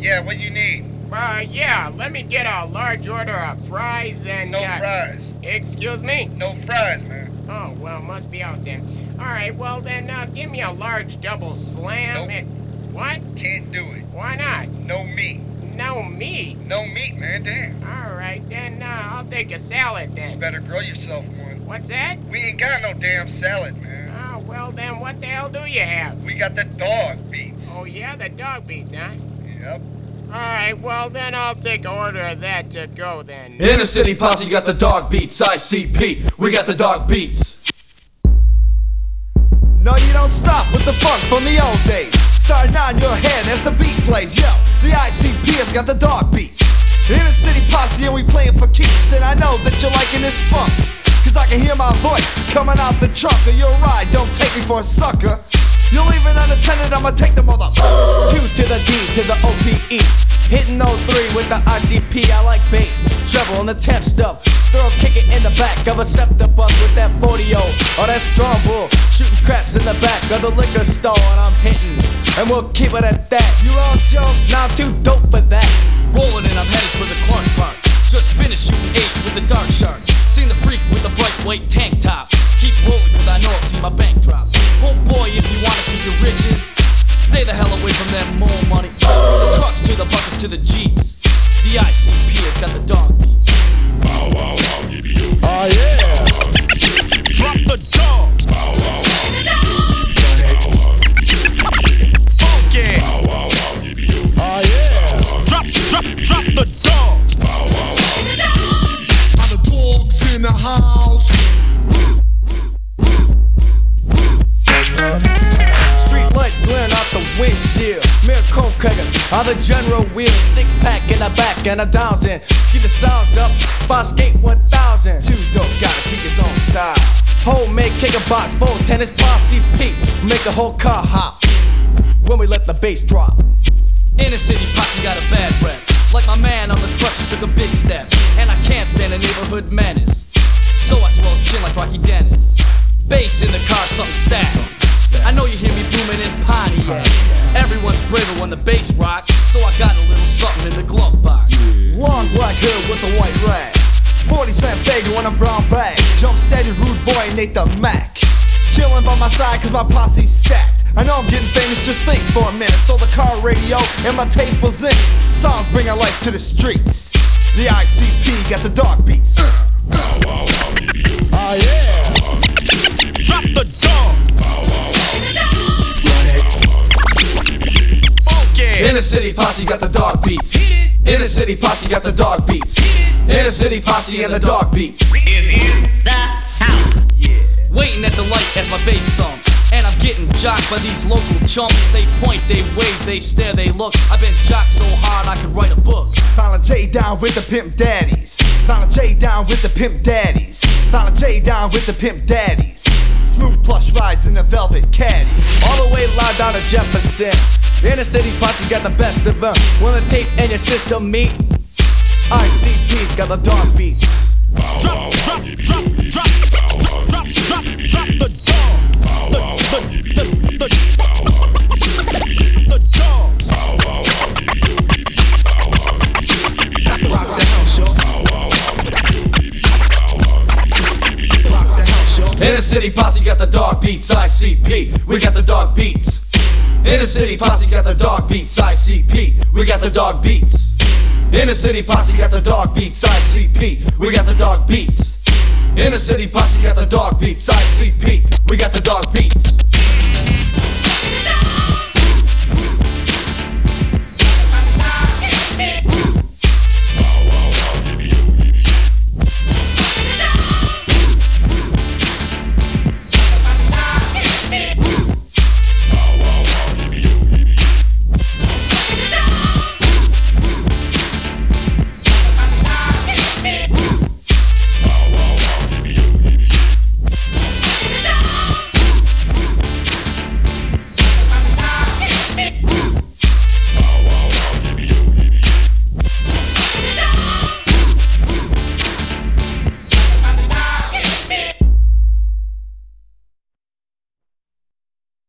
Yeah, what you need? Yeah, let me get a large order of fries and... No fries. Excuse me? No fries, man. Oh, well, must be out then. Alright, well then, give me a large double slam Nope. and... What? Can't do it. Why not? No meat. No meat? No meat, man, damn. Alright, then, I'll take a salad You then. better grow yourself one. What's that? We ain't got no damn salad, man. Oh, well then, what the hell do you have? We got the dog beats. Oh, yeah, the dog beats, huh? Yep. Alright, well then I'll take an order of that to go then. Inner City Posse got the dog beats. ICP, we got the dog beats. No, you don't stop with the funk from the old days. Starting on your head as the beat plays. Yo, the ICP has got the dog beats. Inner City Posse and we playing for keeps. And I know that you're liking this funk, cause I can hear my voice coming out the trunk of your ride. Don't take me for a sucker. You'll leave it unattended, I'ma take the mother. 2 to the D to the OPE. Hitting 03 with the ICP, I like bass, treble on the temp stuff. Throw a kick it in the back of a scepter bus with that 40-0 or that strong bull. Shooting craps in the back of the liquor store and I'm hitting, and we'll keep it at that. You all joke? Now I'm too dope for that. Rolling and I'm headed for the Clark Park. Just finished shooting 8 with the Dark Shark. Seen the freak with the bright white tank top. Keep rolling cause I know I'll see my bank drop. Homeboy, if you wanna keep your riches, stay the hell away from that more money. From the trucks to the buckets to the Jeeps, the ICP has got the dog beats. Bow wow wow, yippee yoo. Oh yeah. Drop the dogs. Bow wow wow, yippee yoo. Funky. Bow wow wow, yippee yoo. Oh yeah. Drop the dogs. Bow wow wow, yippee yoo. Are the dogs in the house? Street lights glaring out the windshield. Mirror cone crackers on the general wheel. 6-pack in the back and a 1,000. Keep the sounds up. 5 skate 1,000. 2 dope, gotta keep his own style. Homemade kicker box, 4 tennis, posse peak. Make the whole car hop when we let the bass drop. Inner City Posse got a bad rep. Like my man on the crutches took a big step. And I can't stand a neighborhood menace, so I swell his chin like Rocky Dennis. Bass in the car, something stacked. I know you hear me booming in Pontiac. Everyone's braver when the bass rocks, so I got a little something in the glove box. Long black hood with a white rag. 40-cent faggot on a brown bag. Jump steady, rude boy, Nate the Mac. Chillin' by my side cause my posse's stacked. I know I'm getting famous, just think for a minute. Stole the car radio and my tape was in it. Songs bringing life to the streets. The ICP got the dog beats. Bow wow wow, yippee yoo. Oh yeah. Drop the dog. Bow wow wow, yippee yoo. Funky. Inner City Posse got the dog beats. Inner City Posse got the dog beats. Inner City Posse and the dog beats. Waiting at the light as my bass thumps, and I'm getting jocked by these local chumps. They point, they wave, they stare, they look. I've been jocked so hard I could write a book. Found a J down with the pimp daddies. Found a J down with the pimp daddies. Found a J down with the pimp daddies. Smooth plush rides in a velvet caddy. All the way loud down to Jefferson. The Inner City Posse got the best of them. When the tape and your system meet, ICP's got the dog beats. Drop the dog. The dogs. Lock the house, yo. Lock the house, yo. Inner City Posse got the dog beats. ICP, we got the dog beats. Inner City Posse got the dog beats. ICP, we got the dog beats. Inner City Posse got the dog beats. ICP, we got the dog beats. Inner City Posse got the dog beats. ICP, we got the dog beats.